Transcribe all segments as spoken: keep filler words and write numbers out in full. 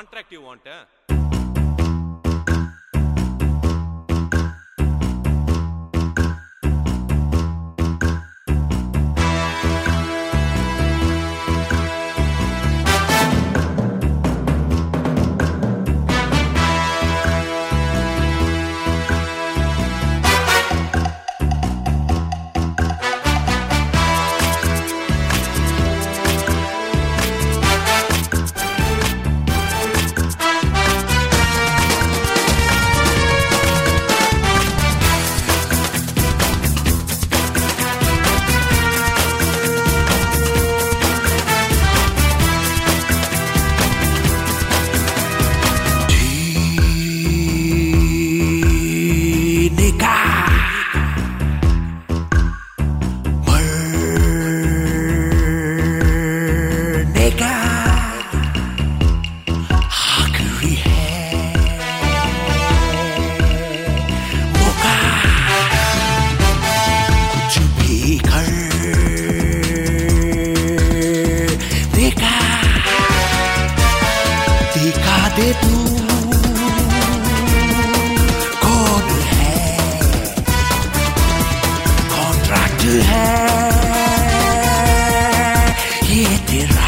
Contract you want, huh? दे तू कौन है, कॉन्ट्रैक्ट है ये तेरा।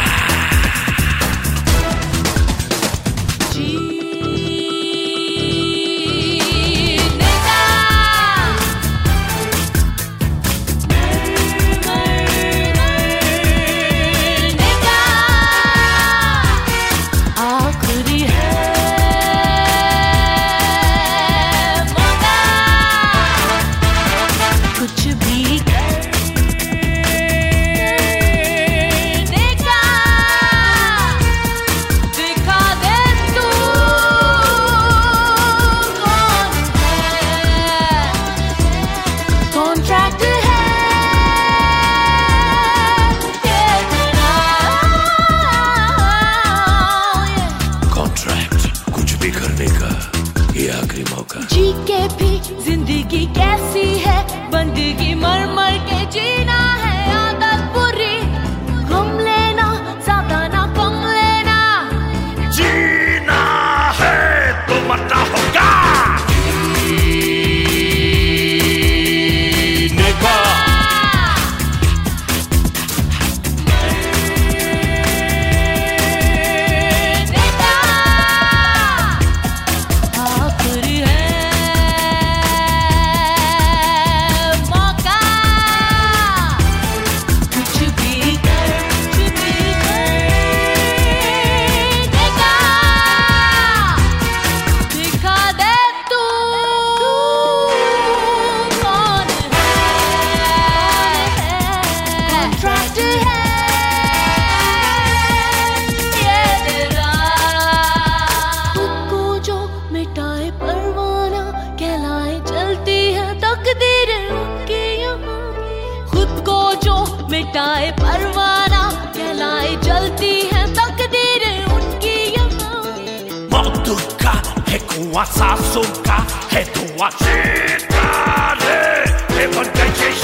आखिरी मौका जी के भी जिंदगी कैसी है, बंदगी मर मर के जीना है आदत बुरी। गम लेना ज्यादा ना कम लेना, जीना है तो मरना होगा। मिटाए परवाना कहलाए जलती है तकदीर उनकी यहाँ। मौत का है कुआं, सांसों का है धुआं, है बन गए